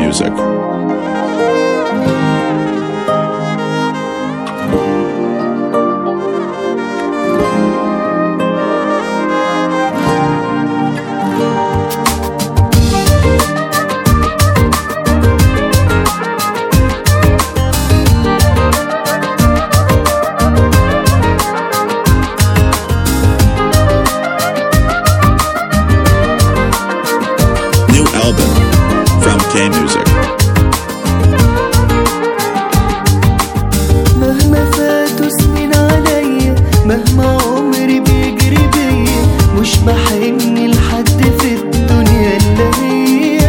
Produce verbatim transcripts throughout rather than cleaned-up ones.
Music. New album from K Music. مهما فاتوا سنين عليا، مهما عمري بيجري بيا، مش بحن لحد في الدنيا الا هي.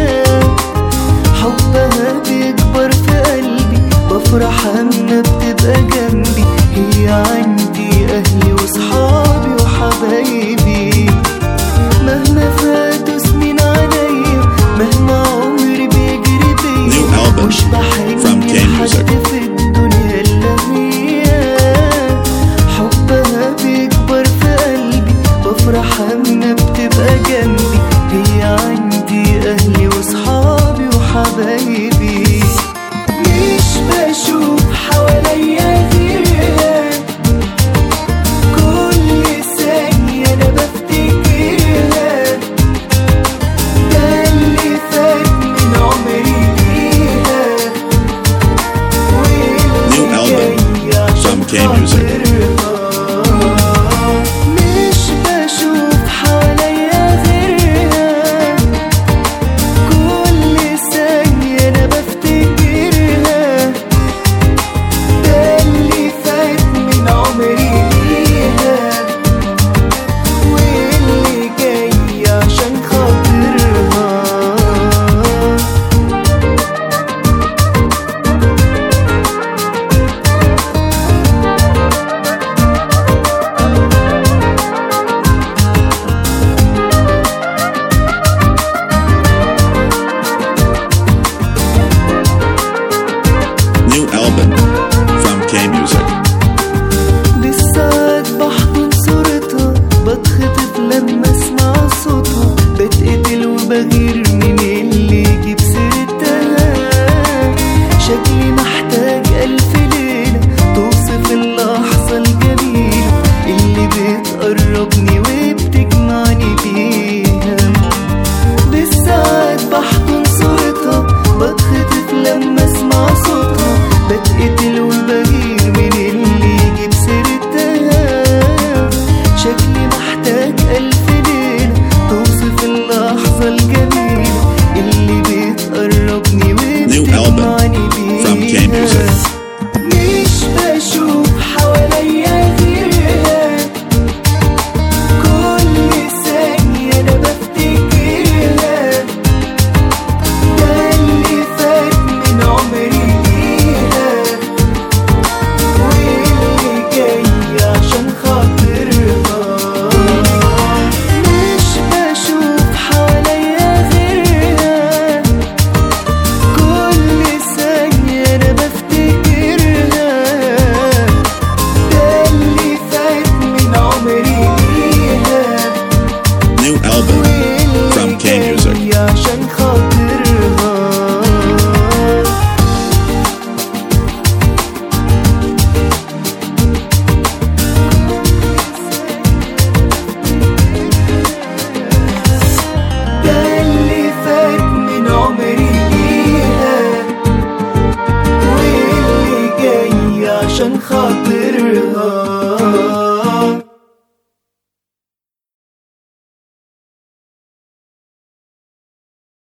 حبها بيكبر في قلبي، بفرح اما بتبقى جنبي. هي عندي اهلي وصحابي وحبايبي. مهما فاتوا سنين عليا، مهما عمري بيجري بيا، مش بحن لحد في الدنيا الا هي. حبها بيكبر في قلبي، بفرح اما بتبقى جنبي. هي عندي اهلي وصحابي وحبايبي. مش بشوف حواليا غيرها، كل ثانية انا بفتكرها. ده اللي فات من عمري ليها، New album from K Music. مش بشوف حواليا غيرها، كل ثانية أنا بفتكرها. ده اللي فات من عمري ليها، واللي جاي عشان خاطرها. New album from K Music. لسه بحضن صورتها، بتخطف لما اسمع صوتها. بتقتل وبغير من اللي يجيب سيرتها. شكلي محتاج ألف ليلة توصف اللحظة الجميلة اللي بتقربني وبتجمعني بيها. لسه بحضن صورتها، بتخطف لما اسمع صوتها. بتقتل وبغير من اللي يجيب سيرتها. شكلي محتاج ألف ليلة توصف اللحظة الجميلة اللي بتقربني وبتجمعني from K بيها. Music. مش بشوف حواليا غيرها، كل ثانية أنا بفتكرها. ده اللي فات من عمري ليها، واللي جاي عشان خاطرها. مش بشوف حواليا غيرها، كل ثانية أنا بفتكرها. ده اللي فات من عمري ليها، New album from K Music. واللي جاي عشان خاطرها. ده اللي فات من عمري ليها، واللي جاي عشان خاطرها.